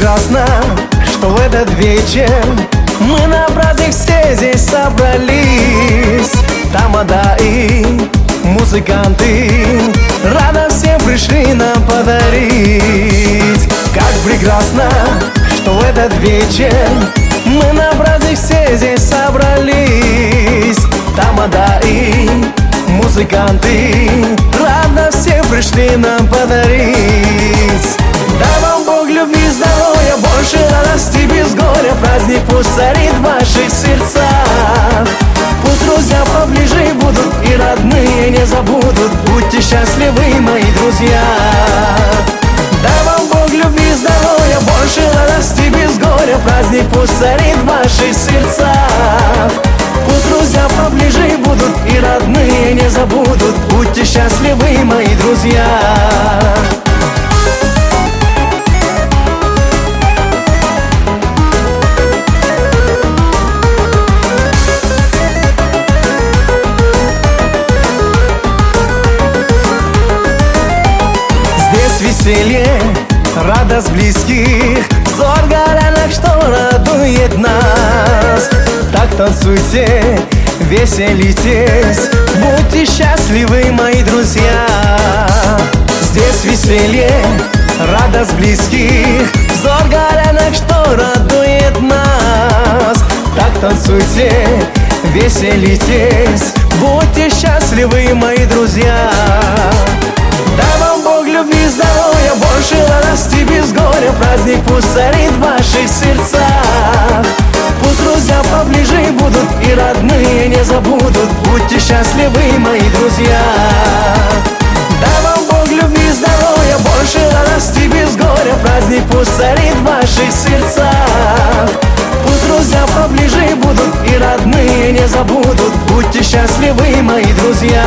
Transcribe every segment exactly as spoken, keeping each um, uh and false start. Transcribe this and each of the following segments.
прекрасно, что в этот вечер мы на праздник все здесь собрались. Тамада и музыканты радость всем пришли нам подарить. Как прекрасно, что в этот вечер мы на праздник все здесь собрались. Тамада и музыканты радость всем пришли нам подарить. Дай вам Бог любви, здоровья, больше радости без горя. Праздник пусть царит в ваших сердцах. Пусть друзья поближе будут и родные не забудут. Будьте счастливы, мои друзья. Дай вам Бог любви, здоровья, больше радости без горя. Праздник пусть царит в ваших сердцах. Пусть друзья поближе будут и родные не забудут. Будьте счастливы, мои друзья. Веселье, радость близких, взор горянок, что радует нас. Так танцуйте, веселитесь, будьте счастливы, мои друзья. Здесь веселье, радость близких, взор горянок, что радует нас. Так танцуйте, веселитесь, будьте счастливы, мои друзья. Дай вам Бог любви, здоровья, больше радости без горя. Праздник пусть царит в ваших сердцах. Пусть друзья поближе будут и родные не забудут. Будьте счастливы, мои друзья. Дай вам Бог любви, здоровья, больше радости без горя. Праздник пусть царит в ваших сердцах. Пусть друзья поближе будут и родные не забудут. Будьте счастливы, мои друзья.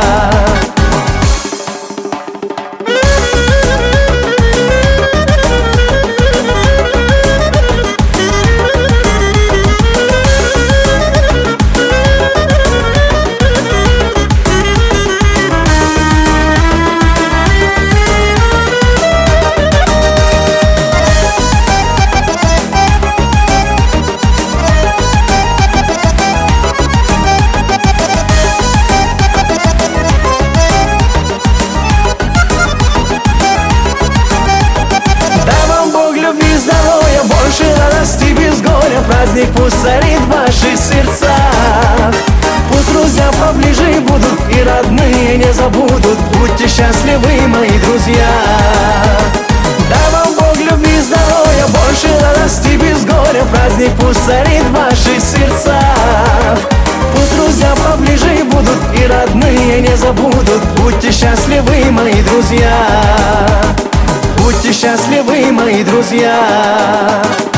Больше радости без горя. Праздник пусть царит в ваших сердцах. Пусть друзья поближе будут и родные не забудут. Будьте счастливы, мои друзья. Дай вам Бог любви, здоровья, больше радости без горя. Праздник пусть царит в ваших сердцах. Пусть друзья поближе будут и родные не забудут. Будьте счастливы, мои друзья. Будьте счастливы, мои друзья.